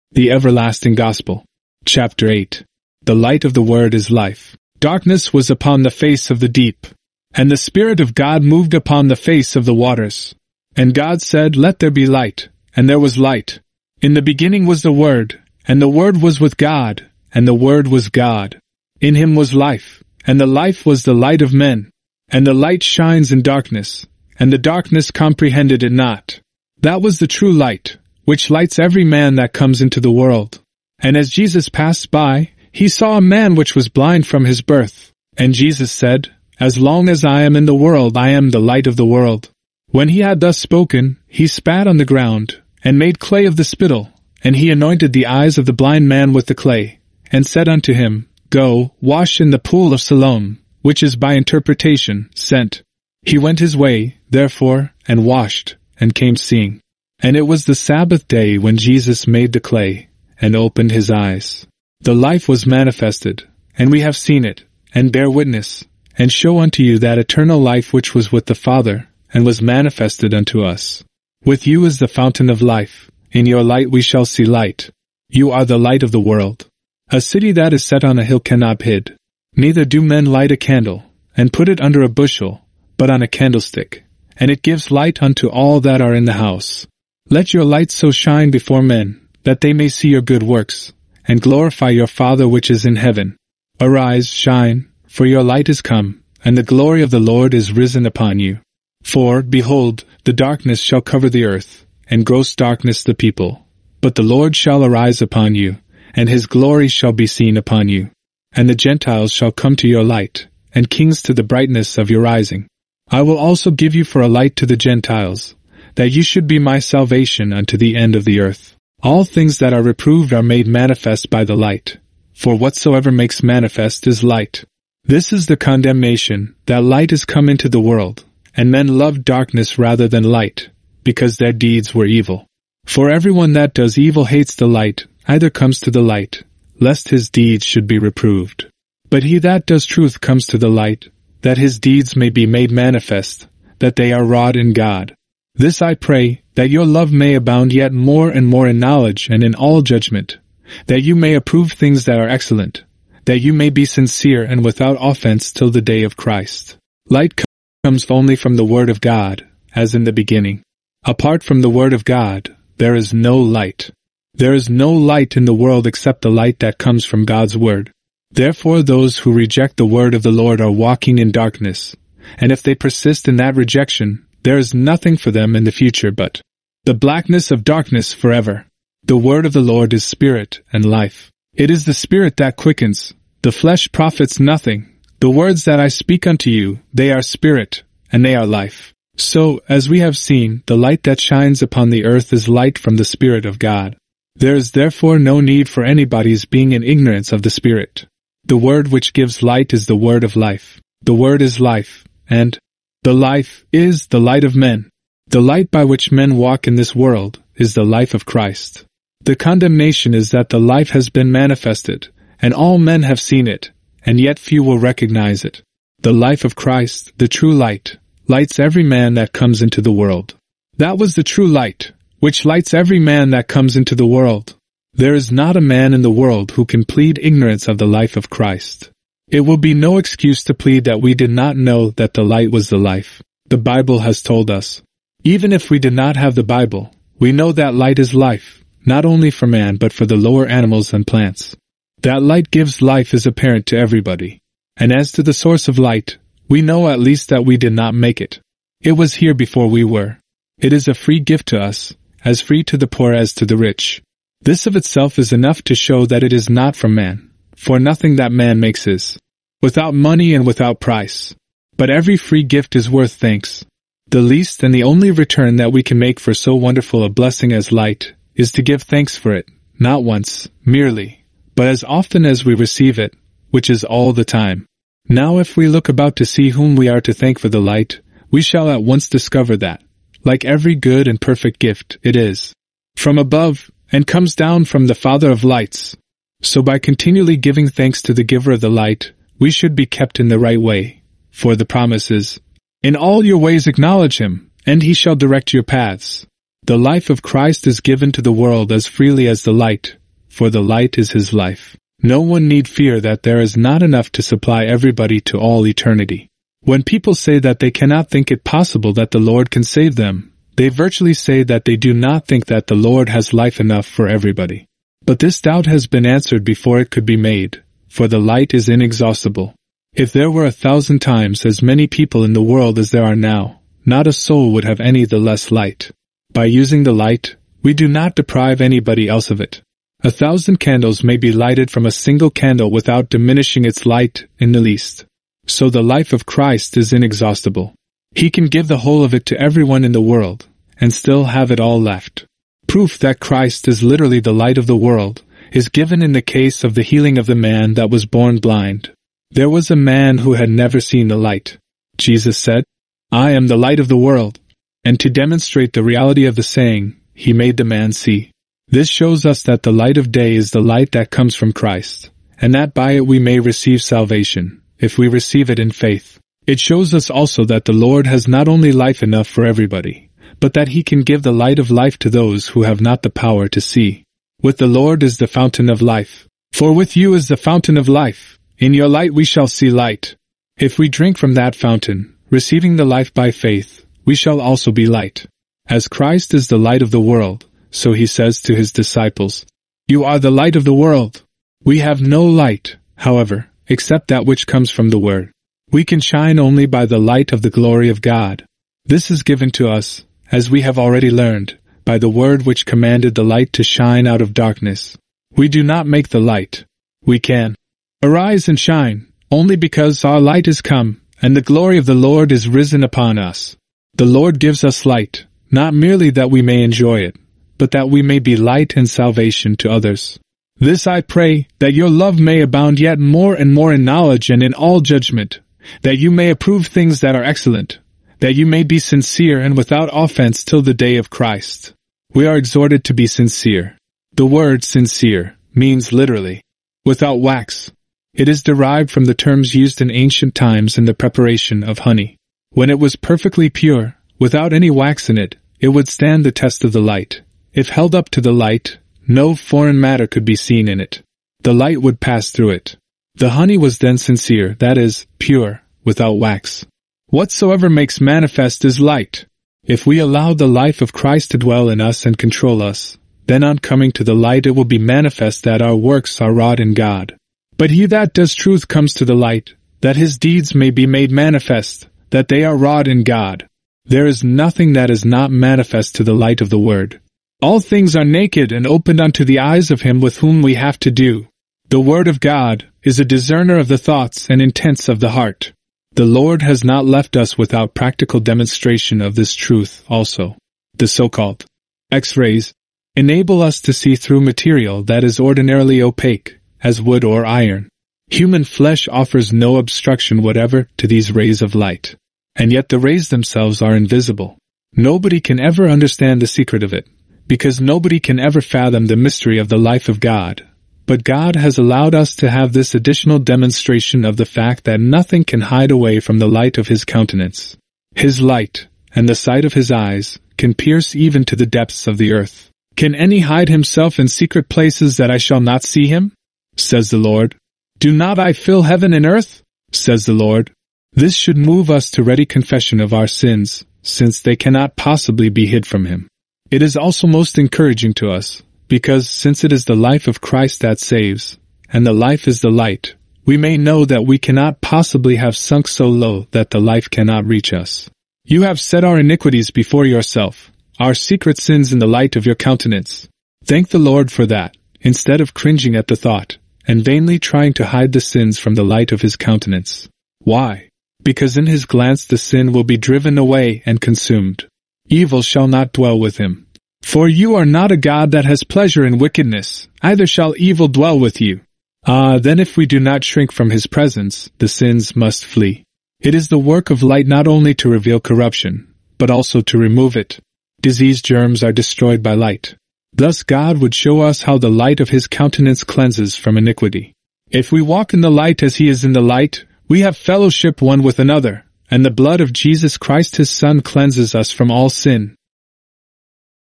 The Everlasting Gospel. Chapter 8. The light of the Word is life. Darkness was upon the face of the deep, and the Spirit of God moved upon the face of the waters. And God said, Let there be light, and there was light. In the beginning was the Word, and the Word was with God, and the Word was God. In him was life, and the life was the light of men. And the light shines in darkness, and the darkness comprehended it not. That was the true light, which lights every man that comes into the world. And as Jesus passed by, he saw a man which was blind from his birth. And Jesus said, As long as I am in the world, I am the light of the world. When he had thus spoken, he spat on the ground, and made clay of the spittle, and he anointed the eyes of the blind man with the clay, and said unto him, Go, wash in the pool of Siloam, which is by interpretation, sent. He went his way, therefore, and washed, and came seeing. And it was the Sabbath day when Jesus made the clay, and opened his eyes. The life was manifested, and we have seen it, and bear witness, and show unto you that eternal life which was with the Father, and was manifested unto us. With you is the fountain of life. In your light we shall see light. You are the light of the world. A city that is set on a hill cannot be hid. Neither do men light a candle, and put it under a bushel, but on a candlestick, and it gives light unto all that are in the house. Let your light so shine before men, that they may see your good works, and glorify your Father which is in heaven. Arise, shine, for your light is come, and the glory of the Lord is risen upon you. For, behold, the darkness shall cover the earth, and gross darkness the people. But the Lord shall arise upon you, and his glory shall be seen upon you. And the Gentiles shall come to your light, and kings to the brightness of your rising. I will also give you for a light to the Gentiles, that you should be my salvation unto the end of the earth. All things that are reproved are made manifest by the light. For whatsoever makes manifest is light. This is the condemnation, that light is come into the world, and men loved darkness rather than light, because their deeds were evil. For everyone that does evil hates the light, neither comes to the light, lest his deeds should be reproved. But he that does truth comes to the light, that his deeds may be made manifest, that they are wrought in God. This I pray, that your love may abound yet more and more in knowledge and in all judgment, that you may approve things that are excellent, that you may be sincere and without offense till the day of Christ. Light comes only from the Word of God, as in the beginning. Apart from the Word of God, there is no light. There is no light in the world except the light that comes from God's Word. Therefore those who reject the Word of the Lord are walking in darkness, and if they persist in that rejection, there is nothing for them in the future but the blackness of darkness forever. The word of the Lord is spirit and life. It is the spirit that quickens. The flesh profits nothing. The words that I speak unto you, they are spirit, and they are life. So, as we have seen, the light that shines upon the earth is light from the Spirit of God. There is therefore no need for anybody's being in ignorance of the Spirit. The word which gives light is the word of life. The word is life, and the life is the light of men. The light by which men walk in this world is the life of Christ. The condemnation is that the life has been manifested, and all men have seen it, and yet few will recognize it. The life of Christ, the true light, lights every man that comes into the world. That was the true light, which lights every man that comes into the world. There is not a man in the world who can plead ignorance of the life of Christ. It will be no excuse to plead that we did not know that the light was the life. The Bible has told us. Even if we did not have the Bible, we know that light is life, not only for man but for the lower animals and plants. That light gives life is apparent to everybody. And as to the source of light, we know at least that we did not make it. It was here before we were. It is a free gift to us, as free to the poor as to the rich. This of itself is enough to show that it is not from man. For nothing that man makes is without money and without price. But every free gift is worth thanks. The least and the only return that we can make for so wonderful a blessing as light is to give thanks for it, not once, merely, but as often as we receive it, which is all the time. Now if we look about to see whom we are to thank for the light, we shall at once discover that, like every good and perfect gift, it is from above, and comes down from the Father of lights. So by continually giving thanks to the giver of the light, we should be kept in the right way. For the promise is, in all your ways acknowledge him, and he shall direct your paths. The life of Christ is given to the world as freely as the light, for the light is his life. No one need fear that there is not enough to supply everybody to all eternity. When people say that they cannot think it possible that the Lord can save them, they virtually say that they do not think that the Lord has life enough for everybody. But this doubt has been answered before it could be made, for the light is inexhaustible. If there were 1,000 times as many people in the world as there are now, not a soul would have any the less light. By using the light, we do not deprive anybody else of it. 1,000 candles may be lighted from a single candle without diminishing its light in the least. So the life of Christ is inexhaustible. He can give the whole of it to everyone in the world, and still have it all left. Proof that Christ is literally the light of the world is given in the case of the healing of the man that was born blind. There was a man who had never seen the light. Jesus said, "I am the light of the world." And to demonstrate the reality of the saying, he made the man see. This shows us that the light of day is the light that comes from Christ, and that by it we may receive salvation, if we receive it in faith. It shows us also that the Lord has not only life enough for everybody, but that he can give the light of life to those who have not the power to see. With the Lord is the fountain of life. For with you is the fountain of life. In your light we shall see light. If we drink from that fountain, receiving the life by faith, we shall also be light. As Christ is the light of the world, so he says to his disciples, "You are the light of the world." We have no light, however, except that which comes from the Word. We can shine only by the light of the glory of God. This is given to us, as we have already learned, by the Word which commanded the light to shine out of darkness. We do not make the light. We can arise and shine, only because our light is come, and the glory of the Lord is risen upon us. The Lord gives us light, not merely that we may enjoy it, but that we may be light and salvation to others. This I pray, that your love may abound yet more and more in knowledge and in all judgment, that you may approve things that are excellent, that you may be sincere and without offense till the day of Christ. We are exhorted to be sincere. The word sincere means literally, without wax. It is derived from the terms used in ancient times in the preparation of honey. When it was perfectly pure, without any wax in it, it would stand the test of the light. If held up to the light, no foreign matter could be seen in it. The light would pass through it. The honey was then sincere, that is, pure, without wax. Whatsoever makes manifest is light. If we allow the life of Christ to dwell in us and control us, then on coming to the light it will be manifest that our works are wrought in God. But he that does truth comes to the light, that his deeds may be made manifest, that they are wrought in God. There is nothing that is not manifest to the light of the Word. All things are naked and opened unto the eyes of him with whom we have to do. The Word of God is a discerner of the thoughts and intents of the heart. The Lord has not left us without practical demonstration of this truth also. The so-called X-rays enable us to see through material that is ordinarily opaque, as wood or iron. Human flesh offers no obstruction whatever to these rays of light, and yet the rays themselves are invisible. Nobody can ever understand the secret of it, because nobody can ever fathom the mystery of the life of God. But God has allowed us to have this additional demonstration of the fact that nothing can hide away from the light of his countenance. His light, and the sight of his eyes, can pierce even to the depths of the earth. Can any hide himself in secret places that I shall not see him? Says the Lord. Do not I fill heaven and earth? Says the Lord. This should move us to ready confession of our sins, since they cannot possibly be hid from him. It is also most encouraging to us, because since it is the life of Christ that saves, and the life is the light, we may know that we cannot possibly have sunk so low that the life cannot reach us. You have set our iniquities before yourself, our secret sins in the light of your countenance. Thank the Lord for that, instead of cringing at the thought, and vainly trying to hide the sins from the light of his countenance. Why? Because in his glance the sin will be driven away and consumed. Evil shall not dwell with him. For you are not a God that has pleasure in wickedness, either shall evil dwell with you. Then if we do not shrink from his presence, the sins must flee. It is the work of light not only to reveal corruption, but also to remove it. Disease germs are destroyed by light. Thus God would show us how the light of his countenance cleanses from iniquity. If we walk in the light as he is in the light, we have fellowship one with another, and the blood of Jesus Christ his Son cleanses us from all sin.